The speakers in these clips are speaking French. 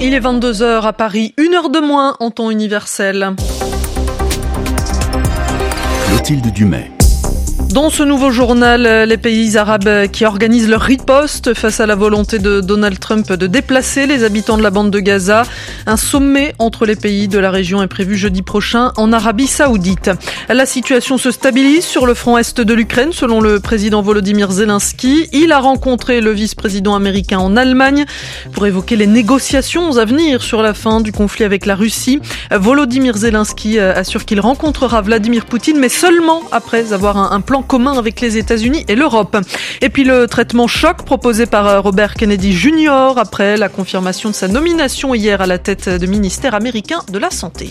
Il est 22h à Paris, 1h de moins en temps universel. Clotilde Dumais. Dans ce nouveau journal, les pays arabes qui organisent leur riposte face à la volonté de Donald Trump de déplacer les habitants de la bande de Gaza. Un sommet entre les pays de la région est prévu jeudi prochain en Arabie Saoudite. La situation se stabilise sur le front est de l'Ukraine, selon le président Volodymyr Zelensky. Il a rencontré le vice-président américain en Allemagne pour évoquer les négociations à venir sur la fin du conflit avec la Russie. Volodymyr Zelensky assure qu'il rencontrera Vladimir Poutine, mais seulement après avoir un plan commun avec les États-Unis et l'Europe. Et puis le traitement choc proposé par Robert Kennedy Jr. après la confirmation de sa nomination hier à la tête du ministère américain de la Santé.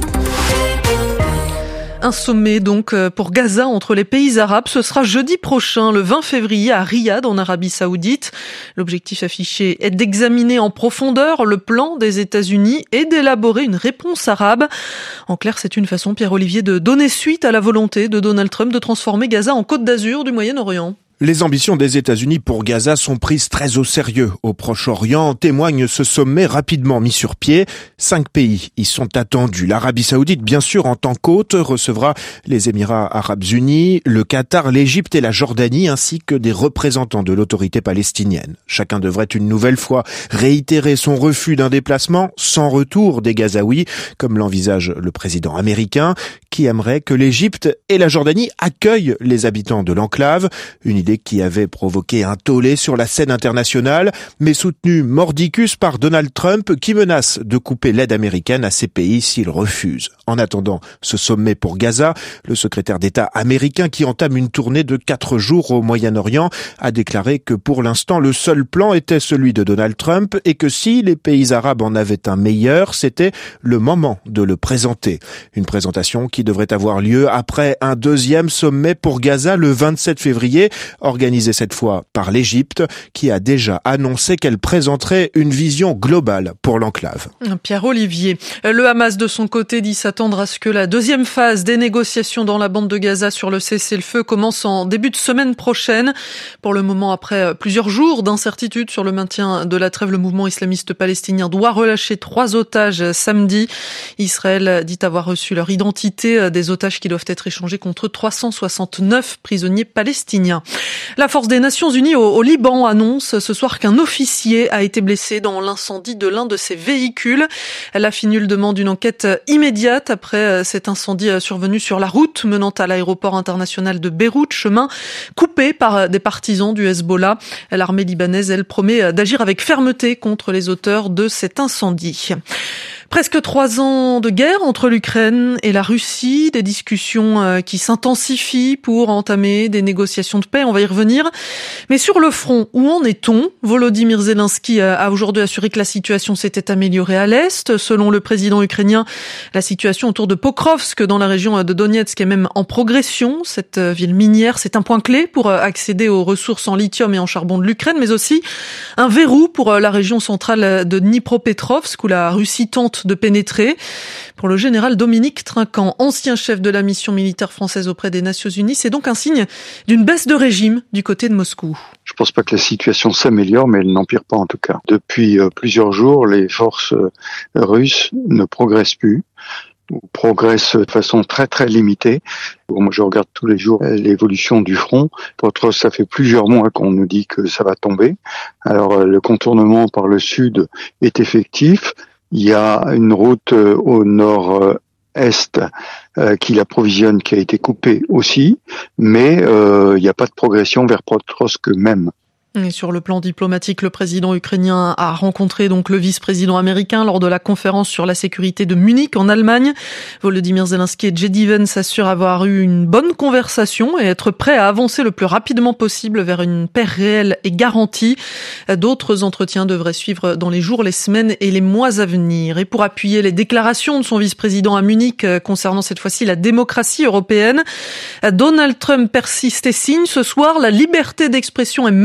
Un sommet donc pour Gaza entre les pays arabes. Ce sera jeudi prochain, le 20 février, à Riyad, en Arabie Saoudite. L'objectif affiché est d'examiner en profondeur le plan des États-Unis et d'élaborer une réponse arabe. En clair, c'est une façon, Pierre-Olivier, de donner suite à la volonté de Donald Trump de transformer Gaza en Côte d'Azur du Moyen-Orient. Les ambitions des États-Unis pour Gaza sont prises très au sérieux. Au Proche-Orient, témoigne ce sommet rapidement mis sur pied. 5 pays y sont attendus. L'Arabie Saoudite, bien sûr, en tant qu'hôte, recevra les Émirats Arabes Unis, le Qatar, l'Égypte et la Jordanie, ainsi que des représentants de l'autorité palestinienne. Chacun devrait une nouvelle fois réitérer son refus d'un déplacement sans retour des Gazaouis, comme l'envisage le président américain, qui aimerait que l'Égypte et la Jordanie accueillent les habitants de l'enclave. Une idée qui avait provoqué un tollé sur la scène internationale, mais soutenue mordicus par Donald Trump, qui menace de couper l'aide américaine à ces pays s'ils refusent. En attendant ce sommet pour Gaza, le secrétaire d'État américain, qui entame une tournée de 4 jours au Moyen-Orient, a déclaré que pour l'instant, le seul plan était celui de Donald Trump et que si les pays arabes en avaient un meilleur, c'était le moment de le présenter. Une présentation qui devrait avoir lieu après un deuxième sommet pour Gaza le 27 février, organisé cette fois par l'Égypte, qui a déjà annoncé qu'elle présenterait une vision globale pour l'enclave. Pierre-Olivier, le Hamas de son côté dit s'attendre à ce que la deuxième phase des négociations dans la bande de Gaza sur le cessez-le-feu commence en début de semaine prochaine. Pour le moment, après plusieurs jours d'incertitude sur le maintien de la trêve, le mouvement islamiste palestinien doit relâcher 3 otages samedi. Israël dit avoir reçu leur identité, des otages qui doivent être échangés contre 369 prisonniers palestiniens. La Force des Nations Unies au Liban annonce ce soir qu'un officier a été blessé dans l'incendie de l'un de ses véhicules. La FINUL demande une enquête immédiate après cet incendie survenu sur la route menant à l'aéroport international de Beyrouth, chemin coupé par des partisans du Hezbollah. L'armée libanaise, elle, promet d'agir avec fermeté contre les auteurs de cet incendie. Presque 3 ans de guerre entre l'Ukraine et la Russie, des discussions qui s'intensifient pour entamer des négociations de paix, on va y revenir. Mais sur le front, où en est-on ? Volodymyr Zelensky a aujourd'hui assuré que la situation s'était améliorée à l'Est. Selon le président ukrainien, la situation autour de Pokrovsk, dans la région de Donetsk, est même en progression. Cette ville minière, c'est un point clé pour accéder aux ressources en lithium et en charbon de l'Ukraine, mais aussi un verrou pour la région centrale de Dnipropetrovsk, où la Russie tente de pénétrer. Pour le général Dominique Trinquant, ancien chef de la mission militaire française auprès des Nations Unies, c'est donc un signe d'une baisse de régime du côté de Moscou. Je pense pas que la situation s'améliore, mais elle n'empire pas en tout cas. Depuis plusieurs jours, les forces russes ne progressent plus, ou progressent de façon très très limitée. Moi, je regarde tous les jours l'évolution du front. Potros, ça fait plusieurs mois qu'on nous dit que ça va tomber. Alors, le contournement par le sud est effectif. Il y a une route au nord-est qui l'approvisionne, qui a été coupée aussi, mais il n'y a pas de progression vers Pokrovsk même. Et sur le plan diplomatique, le président ukrainien a rencontré donc le vice-président américain lors de la conférence sur la sécurité de Munich en Allemagne. Volodymyr Zelensky et J.D. Vance s'assurent avoir eu une bonne conversation et être prêts à avancer le plus rapidement possible vers une paix réelle et garantie. D'autres entretiens devraient suivre dans les jours, les semaines et les mois à venir. Et pour appuyer les déclarations de son vice-président à Munich concernant cette fois-ci la démocratie européenne, Donald Trump persiste et signe ce soir. La liberté d'expression est menacée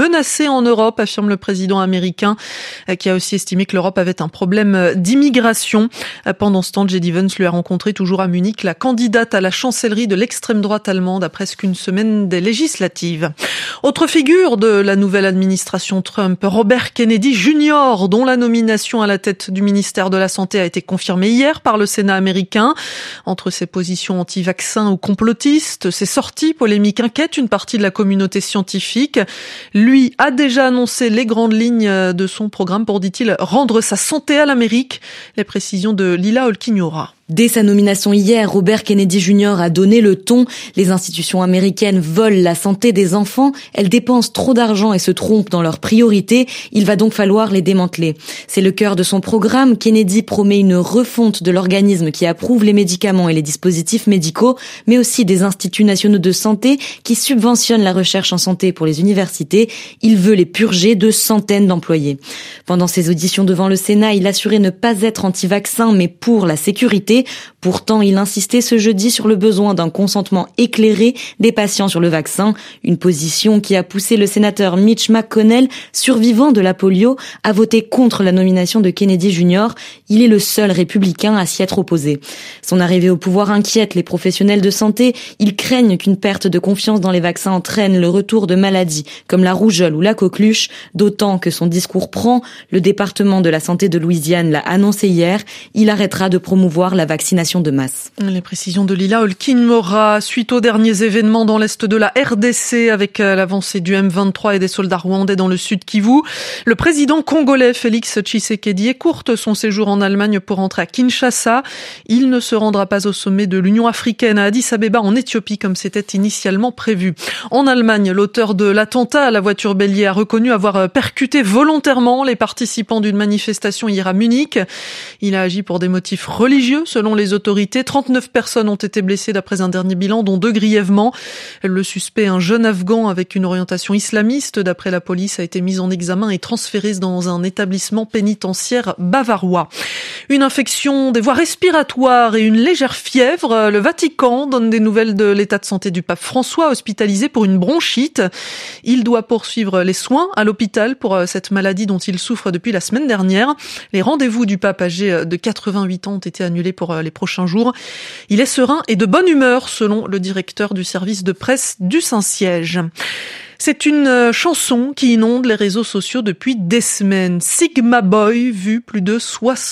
assez en Europe, affirme le président américain, qui a aussi estimé que l'Europe avait un problème d'immigration. Pendant ce temps, J.D. Vance lui a rencontré toujours à Munich la candidate à la chancellerie de l'extrême droite allemande à presque une semaine des législatives. Autre figure de la nouvelle administration Trump, Robert Kennedy Jr., dont la nomination à la tête du ministère de la Santé a été confirmée hier par le Sénat américain. Entre ses positions anti-vaccins ou complotistes, ses sorties polémiques inquiètent une partie de la communauté scientifique. Lui a déjà annoncé les grandes lignes de son programme pour, dit-il, rendre sa santé à l'Amérique. Les précisions de Lila Olkignora. Dès sa nomination hier, Robert Kennedy Jr. a donné le ton. Les institutions américaines volent la santé des enfants. Elles dépensent trop d'argent et se trompent dans leurs priorités. Il va donc falloir les démanteler. C'est le cœur de son programme. Kennedy promet une refonte de l'organisme qui approuve les médicaments et les dispositifs médicaux, mais aussi des instituts nationaux de santé qui subventionnent la recherche en santé pour les universités. Il veut les purger de centaines d'employés. Pendant ses auditions devant le Sénat, il assurait ne pas être anti-vaccin, mais pour la sécurité. Pourtant, il insistait ce jeudi sur le besoin d'un consentement éclairé des patients sur le vaccin, une position qui a poussé le sénateur Mitch McConnell, survivant de la polio, à voter contre la nomination de Kennedy Jr. Il est le seul républicain à s'y être opposé. Son arrivée au pouvoir inquiète les professionnels de santé. Ils craignent qu'une perte de confiance dans les vaccins entraîne le retour de maladies comme la rougeole ou la coqueluche, d'autant que son discours prend. Le département de la santé de Louisiane l'a annoncé hier. Il arrêtera de promouvoir la vaccination de masse. Les précisions de Lila Olkignora. Suite aux derniers événements dans l'est de la RDC avec l'avancée du M23 et des soldats rwandais dans le sud Kivu, le président congolais Félix Tshisekedi écourte son séjour en Allemagne pour rentrer à Kinshasa. Il ne se rendra pas au sommet de l'Union africaine à Addis Abeba en Éthiopie comme c'était initialement prévu. En Allemagne, l'auteur de l'attentat à la voiture bélier a reconnu avoir percuté volontairement les participants d'une manifestation hier à Munich. Il a agi pour des motifs religieux selon les autorités. 39 personnes ont été blessées d'après un dernier bilan, dont 2 grièvement. Le suspect, un jeune Afghan avec une orientation islamiste, d'après la police, a été mis en examen et transféré dans un établissement pénitentiaire bavarois. Une infection des voies respiratoires et une légère fièvre. Le Vatican donne des nouvelles de l'état de santé du pape François, hospitalisé pour une bronchite. Il doit poursuivre les soins à l'hôpital pour cette maladie dont il souffre depuis la semaine dernière. Les rendez-vous du pape âgé de 88 ans ont été annulés pour les prochains jours. Il est serein et de bonne humeur, selon le directeur du service de presse du Saint-Siège. C'est une chanson qui inonde les réseaux sociaux depuis des semaines. Sigma Boy, vue plus de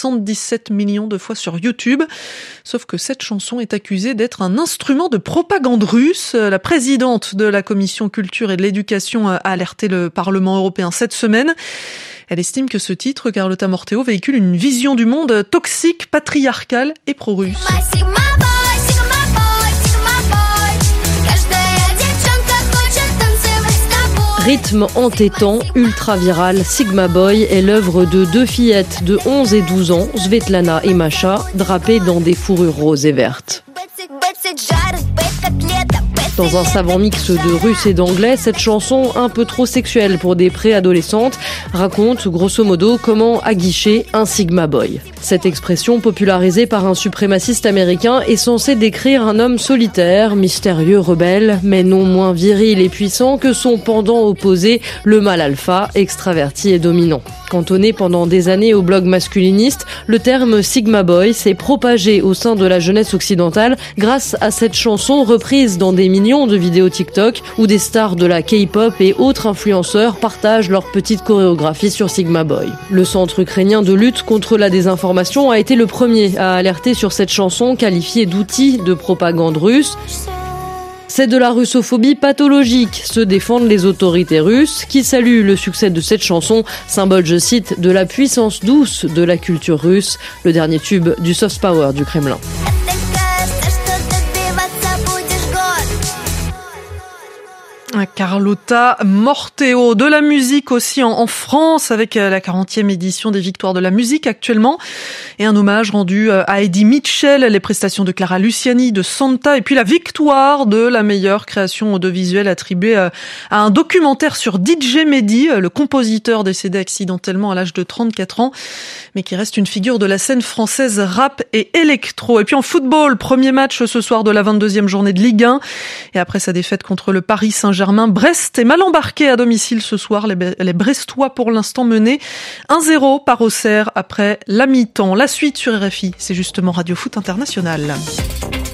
77 millions de fois sur YouTube. Sauf que cette chanson est accusée d'être un instrument de propagande russe. La présidente de la Commission Culture et de l'Éducation a alerté le Parlement européen cette semaine. Elle estime que ce titre, Carlotta Morteo, véhicule une vision du monde toxique, patriarcale et pro-russe. Rythme entêtant, ultra viral, Sigma Boy est l'œuvre de 2 fillettes de 11 et 12 ans, Svetlana et Masha, drapées dans des fourrures roses et vertes. Dans un savant mix de russe et d'anglais, cette chanson, un peu trop sexuelle pour des préadolescentes, raconte grosso modo comment aguicher un Sigma Boy. Cette expression, popularisée par un suprémaciste américain, est censée décrire un homme solitaire, mystérieux, rebelle, mais non moins viril et puissant que son pendant opposé, le mâle alpha, extraverti et dominant. Cantonné pendant des années au blog masculiniste, le terme Sigma Boy s'est propagé au sein de la jeunesse occidentale grâce à cette chanson reprise dans des millions de vidéos TikTok où des stars de la K-pop et autres influenceurs partagent leurs petites chorégraphies sur Sigma Boy. Le centre ukrainien de lutte contre la désinformation a été le premier à alerter sur cette chanson qualifiée d'outil de propagande russe. C'est de la russophobie pathologique, se défendent les autorités russes, qui saluent le succès de cette chanson, symbole, je cite, de la puissance douce de la culture russe, le dernier tube du soft power du Kremlin. Carlotta Morteo. De la musique aussi en France avec la 40e édition des Victoires de la musique actuellement et un hommage rendu à Eddie Mitchell, les prestations de Clara Luciani, de Santa et puis la victoire de la meilleure création audiovisuelle attribuée à un documentaire sur DJ Mehdi, le compositeur décédé accidentellement à l'âge de 34 ans mais qui reste une figure de la scène française rap et électro. Et puis en football, premier match ce soir de la 22e journée de Ligue 1 et après sa défaite contre le Paris Saint-Germain Saint-Germain. Brest est mal embarqué à domicile ce soir. Les Brestois pour l'instant menés 1-0 par Auxerre après la mi-temps. La suite sur RFI, c'est justement Radio Foot International.